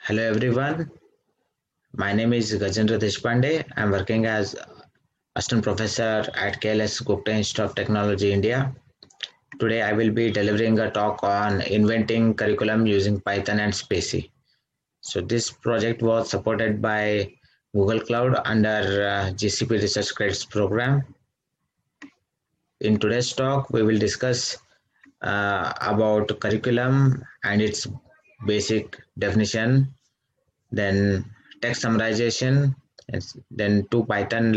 Hello everyone, my name is Gajendra Deshpande. I'm working as Assistant Professor at KLS Gupta Institute of Technology, India. Today I will be delivering a talk on inventing curriculum using Python and Spacie. So this project was supported by Google Cloud under GCP Research Credits program. In today's talk, we will discuss about curriculum and its basic definition, then text summarization, then two Python